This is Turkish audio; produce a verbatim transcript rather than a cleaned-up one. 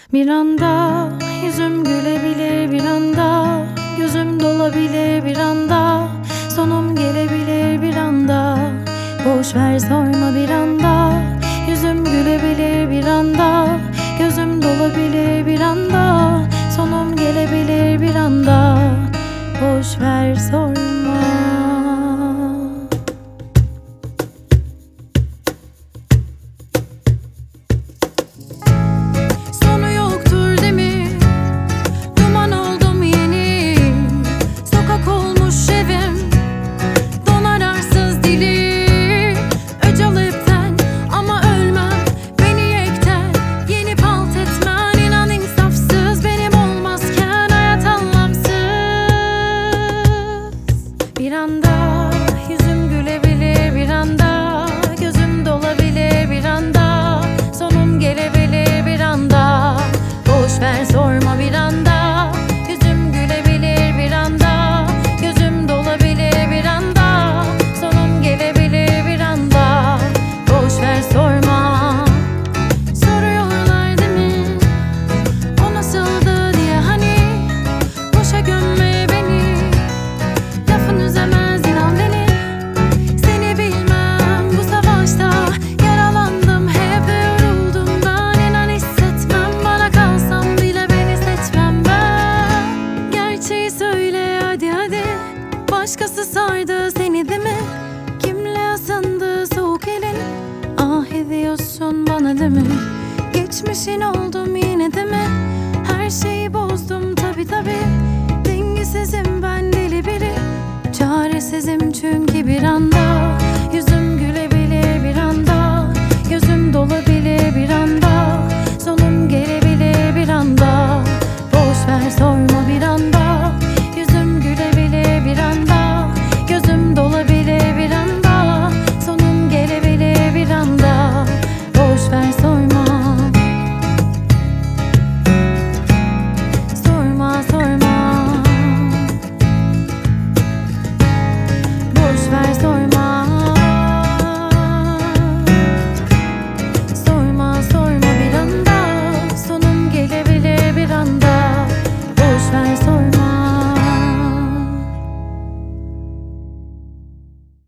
Bir anda yüzüm gülebilir, bir anda gözüm dolabilir, bir anda sonum gelebilir, bir anda boş ver sorma, bir anda yüzüm gülebilir, bir anda gözüm dolabilir, bir anda sonum gelebilir, bir anda boş ver sorma. Bir anda yüzüm gülebilir, bir anda gözüm dolabilir, bir anda sonum gelebilir, bir anda boş ver sorma, bir anda yüzüm gülebilir, bir anda gözüm dolabilir, bir anda sonum gelebilir, bir anda boş ver sorma. Soruyorlar değil mi o nasıldı diye, hani boşa gömme beni, lafın üzemez inan beni. Seni bilmem bu savaşta, yaralandım hep yoruldum ben. İnan hissetmem, bana kalsam bile beni seçmem ben. Gerçeği söyle hadi hadi, başkası sardı seni değil mi? Kimle ısındı soğuk elin, ah ediyorsun bana değil mi? Geçmişin oldum yine değil mi? Her şeyi bozdum tabi tabi, dengesizim ben deli biri. Çaresizim çünkü bir anda